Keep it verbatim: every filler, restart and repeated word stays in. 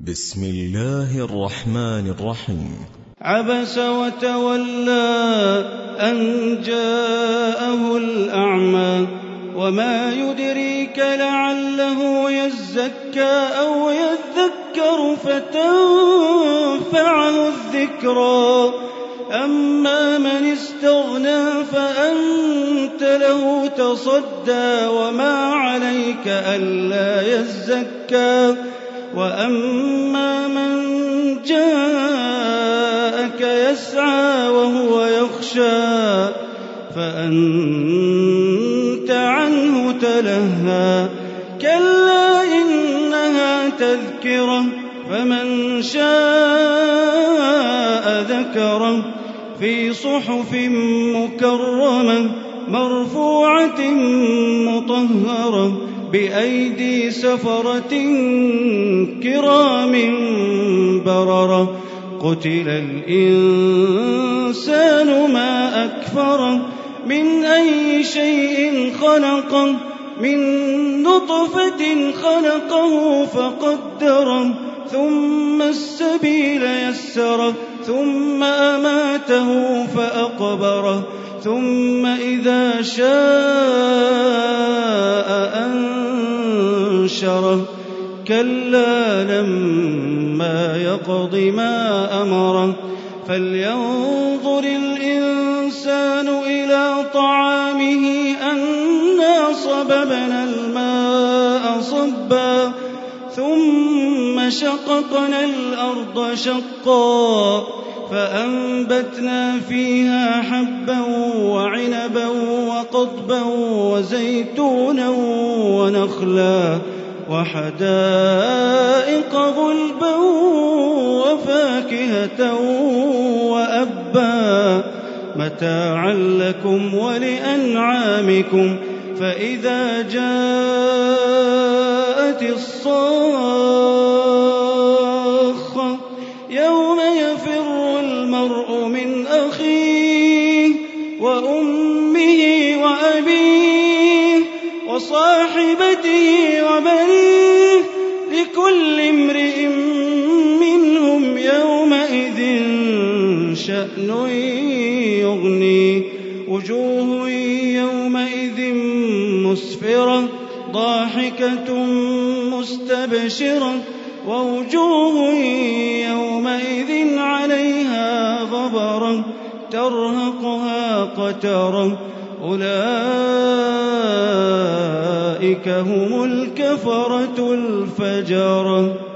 بسم الله الرحمن الرحيم. عبس وتولى أن جاءه الأعمى وما يدريك لعله يزكى أو يذكر فتنفعه الذكرى أما من استغنى فأنت له تصدى وما عليك ألا يزكى وأما من جاءك يسعى وهو يخشى فأنت عنه تلهى كلا إنها تذكرة فمن شاء ذكره في صحف مكرمة مرفوعة مطهرة بأيدي سفرة كرام بررة قتل الإنسان ما أكفره من أي شيء خلقه من نطفة خلقه فقدره ثم السبيل يسره ثم أماته فأقبره ثم إذا شاء أنشره كلا لما يقض ما أمره فلينظر الإنسان إلى طعامه أنا صببنا الماء صبا ثم شققنا الأرض شقا فأنبتنا فيها حبا وعنبا وقضبا وزيتونا ونخلا وحدائق غلبا وفاكهة وأبا متاعا لكم ولأنعامكم فإذا جاءت الصاخة يوم يفر المرء من أخيه وأمه وأبيه وصاحبته وبنيه لكل امرئ منهم يومئذ شأن يغنيه وجوه يومئذ مسفرة ضاحكة مستبشرة ووجوه يومئذ عليها غبرة ترهقها قترة أولئك هم الكفرة الفجرة.